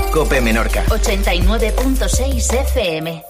COPE Menorca. 89.6 FM.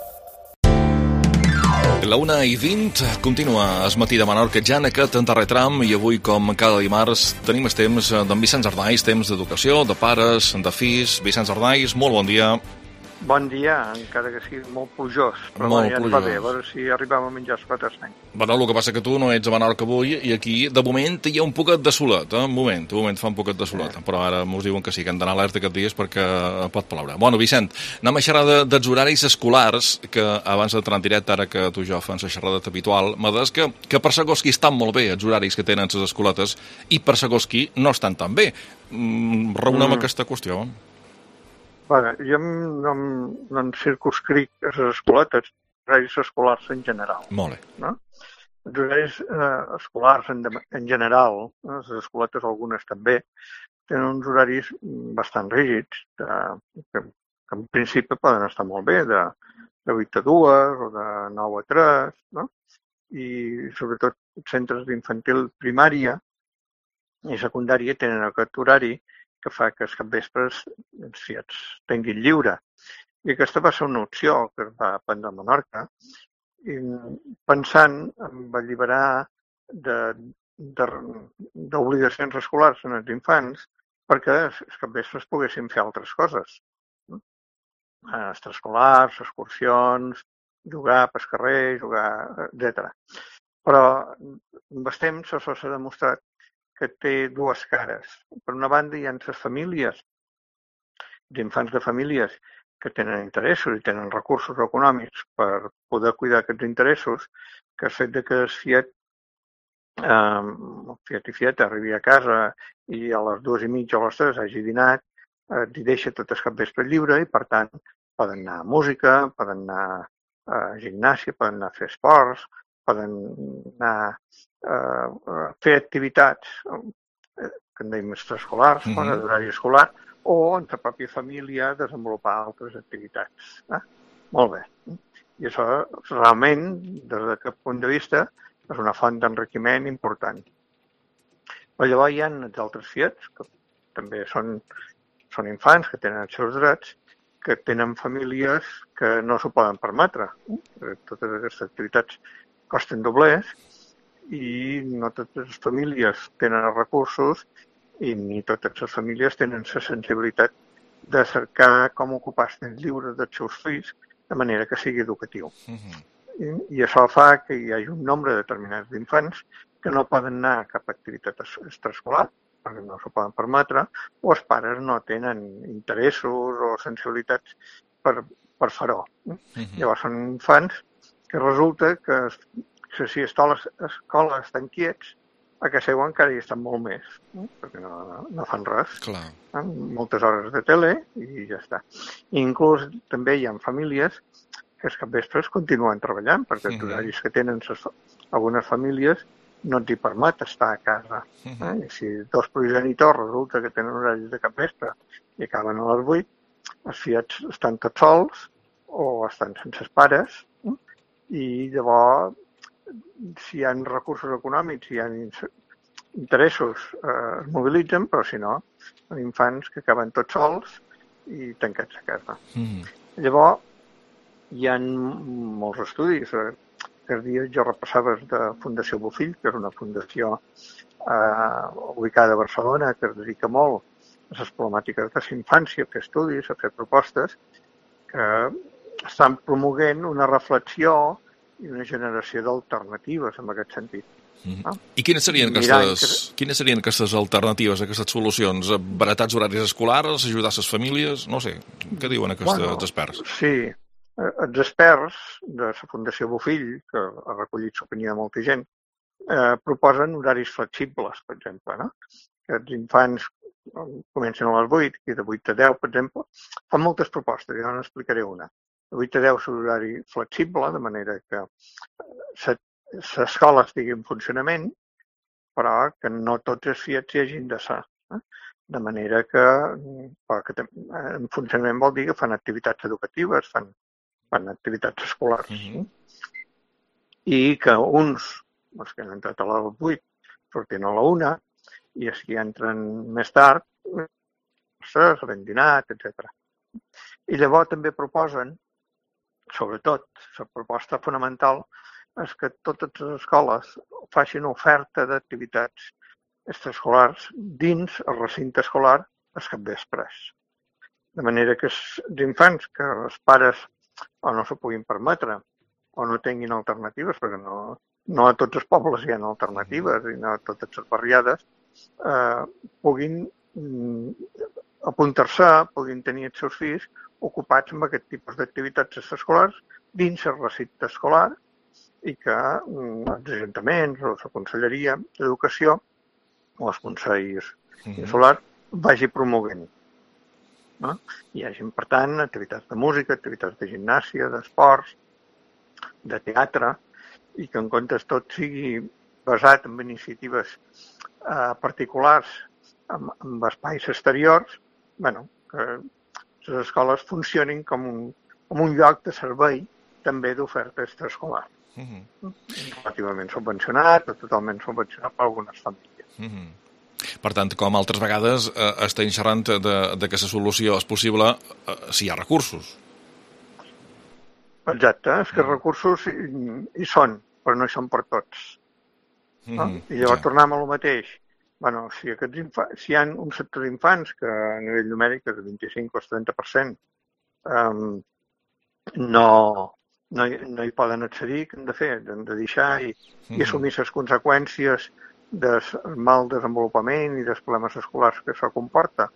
La 1:20 continua el matí de Menorca ja en aquest darrer tram i avui, com cada dimarts, tenim el temps d'en Vicenç Ardais, temps d'educació, de pares, de fills. Vicenç Ardais, molt bon dia. Bon dia, encara que sigui molt plujós, però molt ja ens va bé, a veure si arribem a menjar els sang. Bueno, el que passa que tu no ets a Menorca avui i aquí, de moment, hi ha un poquet de solet, Un moment fa un poquet de solet, però ara mos diuen que sí, que hem d'anar alerta aquests dies perquè pot ploure. Bueno, Vicent, anem a xerrar dels horaris escolars, que abans d'entrar en directe, ara que tu i jo fem la xerrada habitual, m'ha dit que per segons qui estan molt bé els horaris que tenen les escoletes i per segons qui no estan tan bé. Raonem aquesta qüestió. Bueno, jo no em circunscric a les escoletes, horaris escolars en general. Molt bé. No? Els horaris escolars en general, les escoletes algunes també, tenen uns horaris bastant rígids, que en principi poden estar molt bé, de 8 a 2 o de 9 a 3, no? I sobretot centres d'infantil primària i secundària tenen aquest horari que fa que els capvespres els fiats tinguin lliure. I aquesta va ser una opció que es va prendre a Menorca, i pensant en alliberar d'obligacions escolars en els infants perquè els capvespres poguessin fer altres coses. Extraescolars, excursions, jugar pel carrer, etc. Però amb el temps això s'ha demostrat que té dues cares. Per una banda, hi ha les famílies, d'infants de famílies que tenen interessos i tenen recursos econòmics per poder cuidar aquests interessos, que el fet que el fiat i fieta arribi a casa i a les 2:30 o a les 3 hagi dinat, li deixa tot el capvespre lliure i, per tant, poden anar a música, poden anar a gimnàsia, poden anar a fer esports, poden anar a fer activitats que en dèiem extraescolars, fora d'horari escolar, o en la pròpia família desenvolupar altres activitats. Molt bé. I això realment, des d'aquest punt de vista, és una font d'enriquiment important. Però llavors hi ha els altres fiats, que també són infants, que tenen els seus drets, que tenen famílies que no s'ho poden permetre. Totes aquestes activitats costen doblers i no totes les famílies tenen els recursos i ni totes les famílies tenen la sensibilitat de cercar com ocupar els temps lliures dels seus fills de manera que sigui educatiu. I això fa que hi hagi un nombre determinat d'infants que no poden anar a cap activitat extraescolar perquè no s'ho poden permetre, o els pares no tenen interessos o sensibilitats per fer-ho. Llavors són infants que resulta que si escoles estan quiets, a casa seva encara hi estan molt més, perquè no fan res. Moltes hores de tele i ja està. I inclús també hi ha famílies que els capvespres continuen treballant, perquè els horaris que tenen algunes famílies no et permet estar a casa. I si dos progenitors resulta que tenen horaris de capvespre i acaben a les 8, els fiats estan tots sols o estan sense els pares, i llavors si hi ha recursos econòmics, si hi ha interessos, es mobilitzen, però si no, són infants que acaben tots sols i tancats a casa. Llavors, hi ha molts estudis. Aquests dies jo repassava de Fundació Bofill, que és una fundació ubicada a Barcelona, que es dedica molt a les problemàtiques de la infància, a fer estudis, a fer propostes, que estan promovent una reflexió i una generació d'alternatives en aquest sentit. I quines serien aquestes alternatives, aquestes solucions? Baratats horaris escolars, ajudar les famílies? No sé, què diuen aquests experts? Sí, els experts de la Fundació Bofill, que ha recollit l'opinió de molta gent, proposen horaris flexibles, per exemple, no? Que els infants comencen a les 8 i de 8 a 10, per exemple, fan moltes propostes, jo n'explicaré una. De 8 a 10 és un horari flexible, de manera que l'escola estigui en funcionament, però que no tots els fiats hi hagin de ser. De manera que en funcionament vol dir que fan activitats educatives, fan activitats escolars. I que uns, els que han entrat a les 8, sortien a la 1, i els que entren més tard, ben dinat, etc. I llavors també proposen, sobretot, la proposta fonamental és que totes les escoles facin oferta d'activitats extraescolars dins el recinte escolar els capvespres. De manera que els infants que els pares o no s'ho puguin permetre o no tinguin alternatives, perquè no a tots els pobles hi ha alternatives i no a totes les barriades, puguin apuntar-se, puguin tenir els seus fills ocupats amb aquest tipus d'activitats extraescolars dins el recinte escolar i que els ajuntaments o la Conselleria d'Educació o els Consells Insulars vagi promovent. No? Hi hagi, per tant, activitats de música, activitats de gimnàsia, d'esports, de teatre, i que en comptes tot sigui basat en iniciatives particulars amb espais exteriors, que les escoles funcionin com un lloc de servei també d'oferta extraescolar. Relativament subvencionat o totalment subvencionat per algunes famílies. Per tant, com altres vegades, estem xerrant de que la solució és possible si hi ha recursos. Exacte, és que recursos hi són, però no hi són per tots. I llavors tornem a lo mateix. Si hi ha un sector d'infants que a nivell numèric és de 25 o 30%, no hi poden accedir, què han de fer? Han de deixar i assumir les conseqüències del mal desenvolupament i dels problemes escolars que això comporta.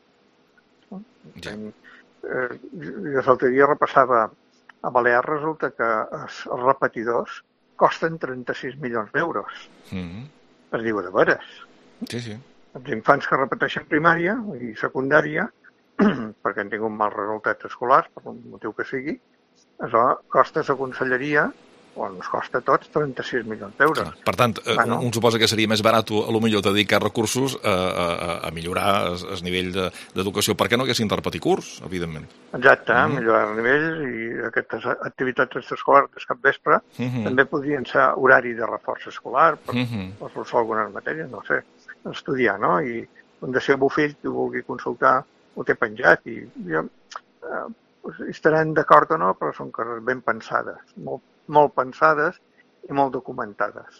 Jo l'altre dia repassava a Balears, resulta que els repetidors costen 36 milions d'euros. Es diu de veres. Sí. Els infants que repeteixen primària i secundària, perquè han tingut mals resultats escolars, per un motiu que sigui, això costa la conselleria, o ens costa a tots 36 milions d'euros. Per tant, un suposa que seria més barat a lo millor dedicar recursos a millorar el nivell d'educació, perquè no haguessin de repetir curs, evidentment. Exacte, millorar el nivell i aquestes activitats extraescolars del capvespre també podrien ser horari de reforç escolar per reforçar algunes matèries, no sé, estudiar, no? I Fundació Bofill, qui vulgui consultar, ho té penjat i estaran d'acord o no, però són coses ben pensades, molt pensades i molt documentades.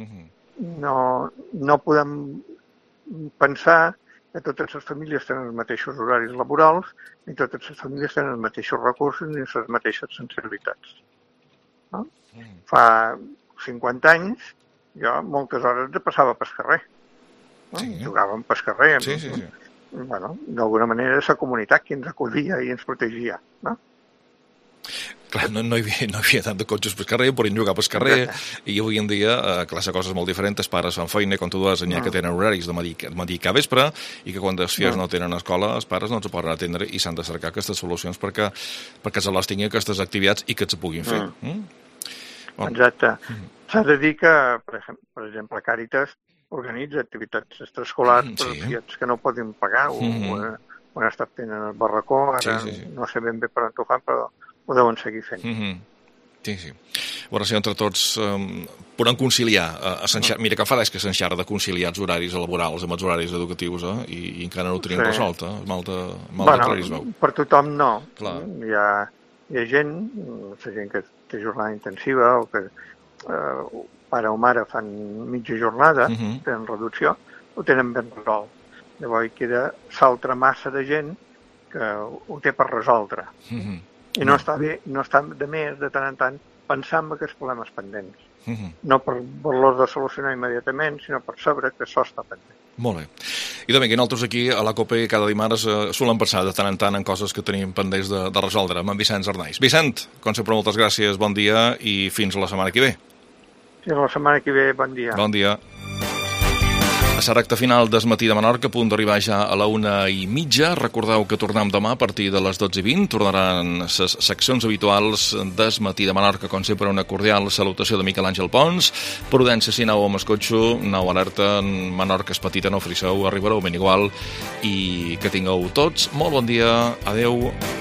No podem pensar que totes les famílies tenen els mateixos horaris laborals ni totes les famílies tenen els mateixos recursos ni les mateixes sensibilitats. Fa 50 anys jo moltes hores passava pel carrer. Jugàvem pel carrer. D'alguna manera és la comunitat qui ens acollia i ens protegia. Clar, no hi havia tant de cotxes pel carrer, podien jugar pel carrer, i avui en dia, clar, la cosa és molt diferent, els pares fan feina, com tu dius, n'hi ha que tenen horaris de matí a vespre, i que quan els fills no tenen escola, els pares no els poden atendre i s'han de cercar aquestes solucions perquè se les tinguin aquestes activitats i que se puguin fer. Exacte. S'ha de dir que, per exemple, Càritas organitza activitats extraescolars per als fills que no poden pagar, o han estat fent el barracó, ara no sé ben bé per on ho fan, però ho deuen seguir fent. Sí. A veure si entre tots podem conciliar. Mira que fa d'és que s'enxarra de conciliar els horaris laborals amb els horaris educatius i encara no ho tenim resolt. Mal de clar es veu. Per tothom no. Hi ha gent, la gent que té jornada intensiva o que pare o mare fan mitja jornada, tenen reducció, ho tenen ben resolt. Llavors queda l'altra massa de gent que ho té per resoldre. I no està bé, no està de més de tant en tant pensar en aquests problemes pendents. No per voler-los de solucionar immediatament, sinó per saber que això està pendent. Molt bé. I també que nosaltres aquí a la COPE cada dimarts solem pensar de tant en tant en coses que tenim pendents de resoldre amb en Vicent Arnaiz. Vicent, com sempre, moltes gràcies, bon dia i fins la setmana que ve. Fins la setmana que ve, bon dia. Bon dia. A la recta final del Matí de Menorca, a punt d'arribar ja a la 1:30. Recordeu que tornem demà a partir de les 12:20. Tornaran les seccions habituals del Matí de Menorca, com sempre una cordial salutació de Miquel Àngel Pons. Prudència si aneu amb el cotxe, aneu alerta, Menorca és petita, no friseu, arribareu ben igual, i que tingueu tots molt bon dia. Adeu.